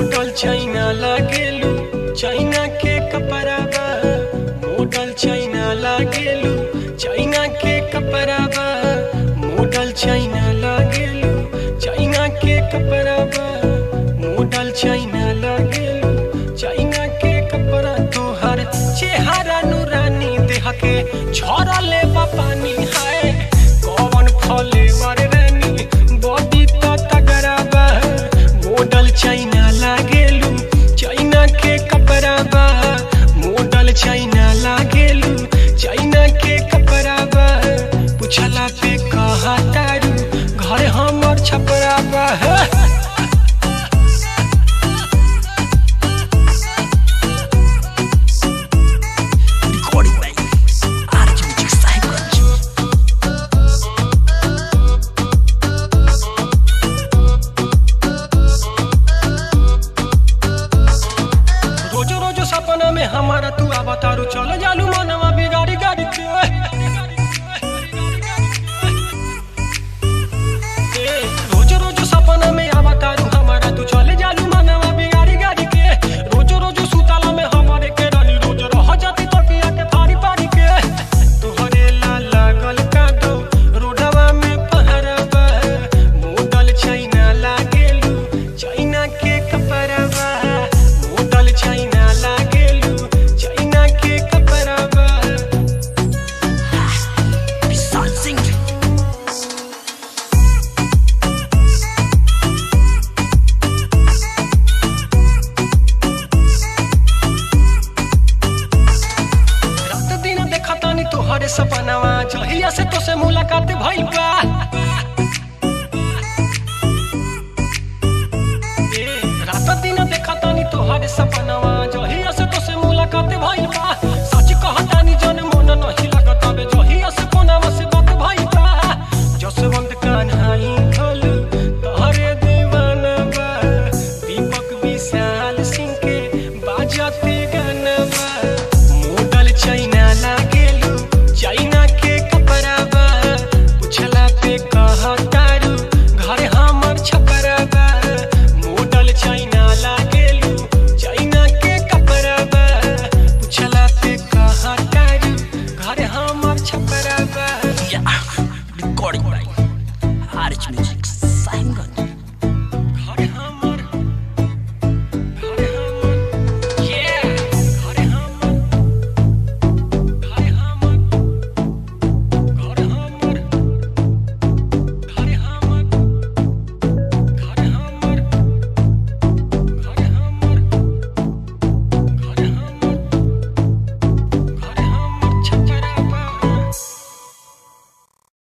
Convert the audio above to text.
Model China लागेलू, China के कपड़ा बा। मॉडल चाइना लागेलू, चाइना के कपड़ा बा। मॉडल चाइना लागेलू, चाइना के कपड़ा बा। मॉडल चाइना लागेलू, चाइना के कपड़ा। तोहर चेहरा नूरानी देह के झरले बा पानी है। कौन फ्लेवर रानी बॉडी तो तगड़ा बा। मॉडल चाइना लागेलू, चाइना के कपड़ा बा। मॉडल चाइना लागेलू, चाइना के कपड़ा बा। पूछला पे कहा तारू घर हमर छपरा बा। सपना में हमारा तू अवतारू चल जालू मनवा बिगाड़ी गाड़ी के। रोज रोज सपना में अवतारू हमारा तू चल जालू मनवा बिगाड़ी गाड़ी के। रोज रोज सुताला में हमारे के रानी रोज रह जाती तो पिया के फाड़ी फाड़ी के। तोहरे ला लागल का दो रोडवा में पहरवा। मॉडल चाइना लागेलू, चाइना के कपड़ा बा। मॉडल चाइना तोहरे सपनावा जहिया से तो से मुलाकात भइल बा। रात दिन देखतानी तोहरे सपनावा।